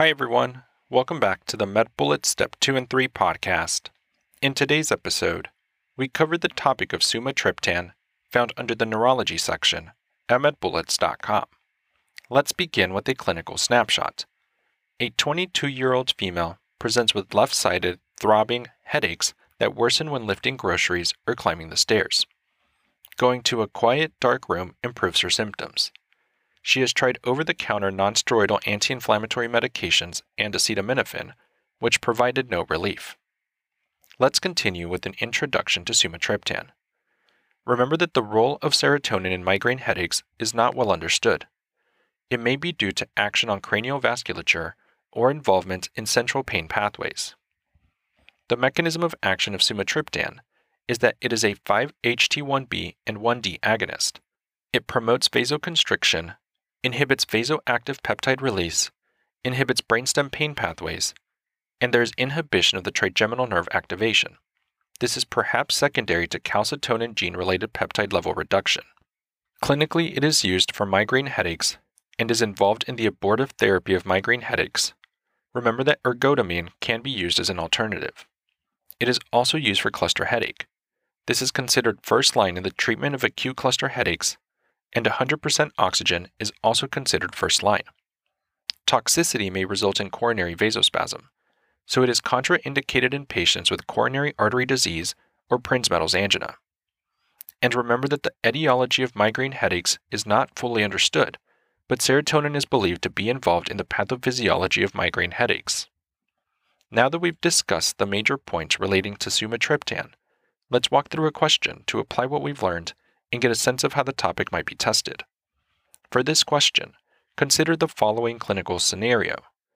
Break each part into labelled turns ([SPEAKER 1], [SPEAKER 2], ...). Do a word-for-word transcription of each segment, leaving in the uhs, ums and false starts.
[SPEAKER 1] Hi everyone, welcome back to the MedBullets Step two and three podcast. In today's episode, we covered the topic of sumatriptan found under the neurology section at med bullets dot com. Let's begin with a clinical snapshot. A twenty-two-year-old female presents with left-sided, throbbing headaches that worsen when lifting groceries or climbing the stairs. Going to a quiet, dark room improves her symptoms. She has tried over-the-counter nonsteroidal anti-inflammatory medications and acetaminophen, which provided no relief. Let's continue with an introduction to sumatriptan. Remember that the role of serotonin in migraine headaches is not well understood. It may be due to action on cranial vasculature or involvement in central pain pathways. The mechanism of action of sumatriptan is that it is a five H T one B and one D agonist. It promotes vasoconstriction, inhibits vasoactive peptide release, inhibits brainstem pain pathways, and there is inhibition of the trigeminal nerve activation. This is perhaps secondary to calcitonin gene-related peptide level reduction. Clinically, it is used for migraine headaches and is involved in the abortive therapy of migraine headaches. Remember that ergotamine can be used as an alternative. It is also used for cluster headache. This is considered first line in the treatment of acute cluster headaches, and one hundred percent oxygen is also considered first line. Toxicity may result in coronary vasospasm, so it is contraindicated in patients with coronary artery disease or Prinzmetal's angina. And remember that the etiology of migraine headaches is not fully understood, but serotonin is believed to be involved in the pathophysiology of migraine headaches. Now that we've discussed the major points relating to sumatriptan, let's walk through a question to apply what we've learned and get a sense of how the topic might be tested. For this question, consider the following clinical scenario.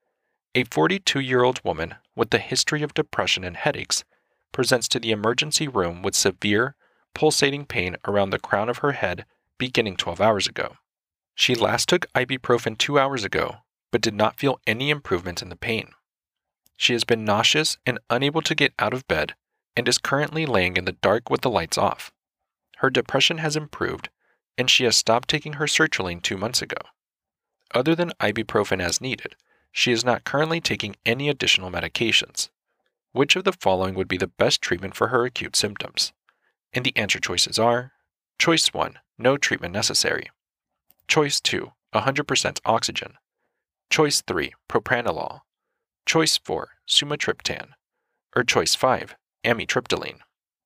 [SPEAKER 1] A forty-two-year-old woman with a history of depression and headaches presents to the emergency room with severe, pulsating pain around the crown of her head beginning twelve hours ago. She last took ibuprofen two hours ago, but did not feel any improvement in the pain. She has been nauseous and unable to get out of bed and is currently laying in the dark with the lights off. Her depression has improved, and she has stopped taking her sertraline two months ago. Other than ibuprofen as needed, she is not currently taking any additional medications. Which of the following would be the best treatment for her acute symptoms? And the answer choices are: Choice one, no treatment necessary. Choice two, one hundred percent oxygen. Choice three, propranolol. Choice four, sumatriptan. Or choice five, amitriptyline.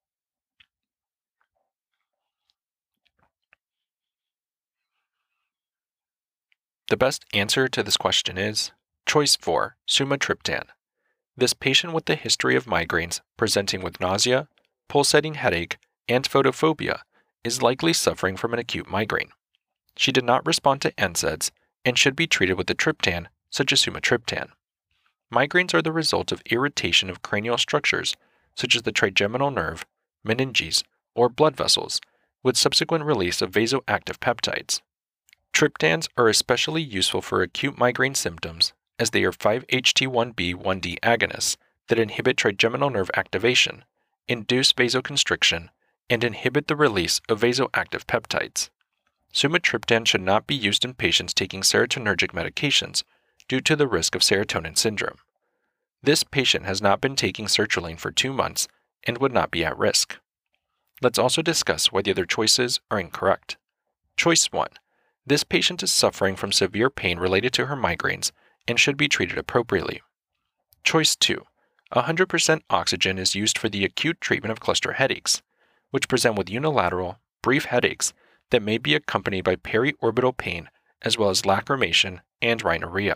[SPEAKER 1] The best answer to this question is choice four, sumatriptan. This patient with a history of migraines presenting with nausea, pulsating headache, and photophobia is likely suffering from an acute migraine. She did not respond to N SAIDs and should be treated with a triptan, such as sumatriptan. Migraines are the result of irritation of cranial structures, such as the trigeminal nerve, meninges, or blood vessels, with subsequent release of vasoactive peptides. Triptans are especially useful for acute migraine symptoms as they are five H T one B one D agonists that inhibit trigeminal nerve activation, induce vasoconstriction, and inhibit the release of vasoactive peptides. Sumatriptan should not be used in patients taking serotonergic medications due to the risk of serotonin syndrome. This patient has not been taking sertraline for two months and would not be at risk. Let's also discuss why the other choices are incorrect. Choice one. This patient is suffering from severe pain related to her migraines and should be treated appropriately. Choice two. one hundred percent oxygen is used for the acute treatment of cluster headaches, which present with unilateral, brief headaches that may be accompanied by periorbital pain as well as lacrimation and rhinorrhea.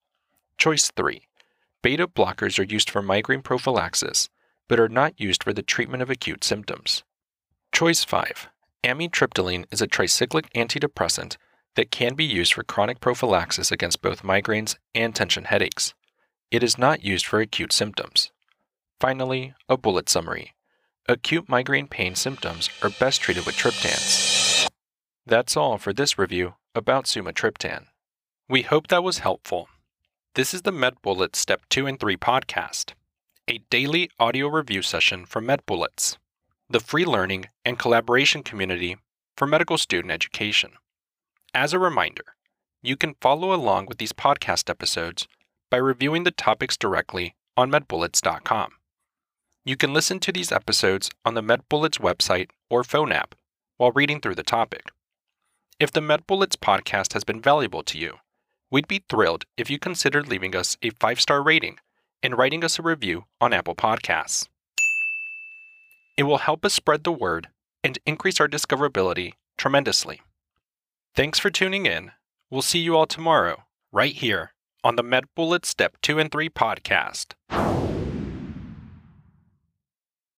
[SPEAKER 1] Choice three. Beta blockers are used for migraine prophylaxis, but are not used for the treatment of acute symptoms. Choice five. Amitriptyline is a tricyclic antidepressant that can be used for chronic prophylaxis against both migraines and tension headaches. It is not used for acute symptoms. Finally, a bullet summary. Acute migraine pain symptoms are best treated with triptans. That's all for this review about sumatriptan. We hope that was helpful. This is the MedBullets Step two and three podcast, a daily audio review session from MedBullets, the free learning and collaboration community for medical student education. As a reminder, you can follow along with these podcast episodes by reviewing the topics directly on med bullets dot com. You can listen to these episodes on the MedBullets website or phone app while reading through the topic. If the MedBullets podcast has been valuable to you, we'd be thrilled if you considered leaving us a five-star rating and writing us a review on Apple Podcasts. It will help us spread the word and increase our discoverability tremendously. Thanks for tuning in. We'll see you all tomorrow, right here on the MedBullets Step two and three podcast.